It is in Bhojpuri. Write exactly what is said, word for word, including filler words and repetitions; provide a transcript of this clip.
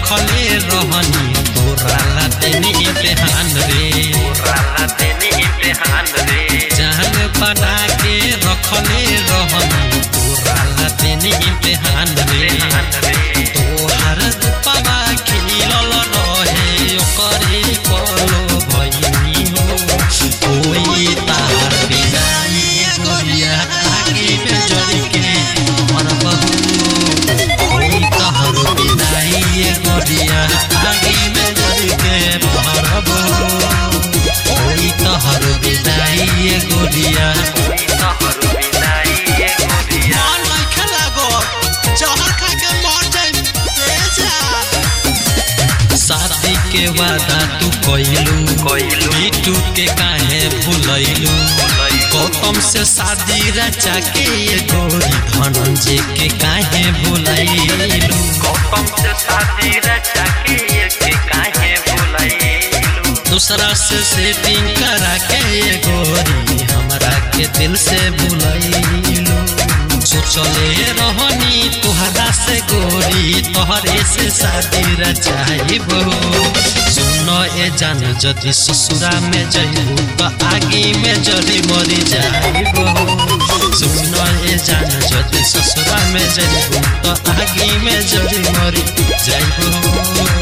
रखले रहनी तोरा लातेनी इम्तिहान रे तोरा लातेनी इम्तिहान रे जान बना के रखले रहनी तोरा लातेनी इम्तिहान रे तोहर रूपवा खिलल रहे ओकरे पलो भइनी हो कोई तार बिनाई गोरिया आगे में जड़ के मरबहू कोई तार बिनाई गोरिया आगे में जड़ के मरबहू कोई तार बिनाई गोरिया कोई तार बिनाई गोरिया मन खेला गो जहर खा के मर जाए तेजा शादी के वादा तू कइलू कइलू बिटू के काहे भुलैलू गौतम से शादी रचा के ये गोरी धनंजय के काहे भुलैलू गौतम से शादी रचा के ये के काहे भुलैलू दूसरा से सेटिंग करा के ये गोरी हमरा के दिल से भुलैलू सोचले रहनी तुहरा से गोरी तोहरे से शादी रचाइबो सुनो ए जान जदि ससुरा में जइबू तो आगे में जड़ी मरी जाइबो सुनो ए जान जदि ससुरा में जइबू तो आगे में जड़ी मरी जाइबो।